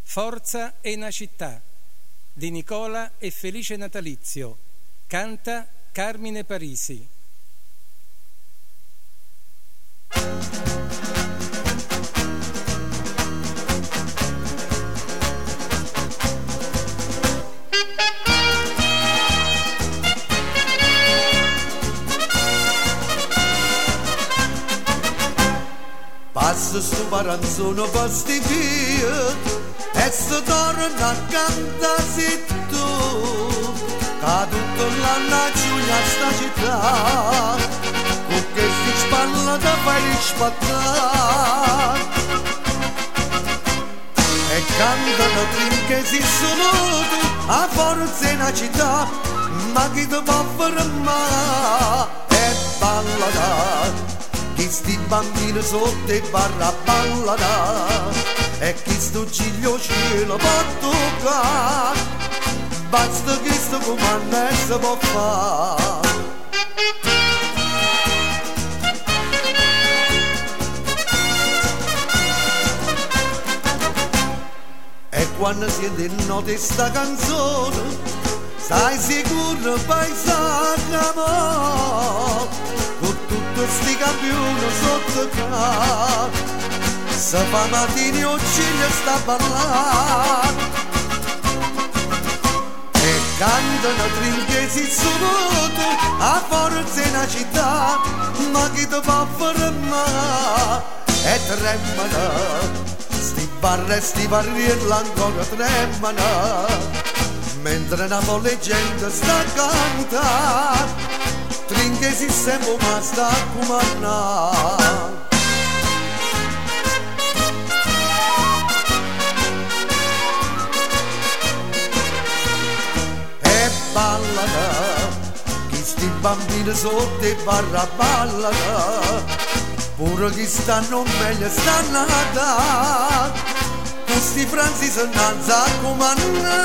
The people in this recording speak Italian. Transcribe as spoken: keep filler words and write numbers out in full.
Forza è una città di Nicola e Felice Natalizio. Canta Carmine Parisi. Passa sto paranzone posti via e si torna a cantare tu, che tutto l'anno a giugno a sta città, con che si spalla da fai spattare. E cantano finché si sono tu, a forza in una città, ma chi ti può fermare e balla da. Chi sti bambini sotto e barra ballano e chi sto giglio cielo può toccare, basta che sto comando e si può fare. E quando siete in notte sta canzone, stai sicuro paesaggio, con tutti sti campioni sotto capo, se fa mattini o ciglia sta a ballare. E cantano trinchesi sotto, a forza in una città, ma chi ti può fermare? E tremano, sti bar e sti barrieri ancora tremano, mentre una folle gente sta a cantare. Trinchesi sempre ma sta a comandare. E ballano, chi sti bambini sotto e barra ballano, pure chi stanno meglio stanno a dare, questi franzi sono a comandare.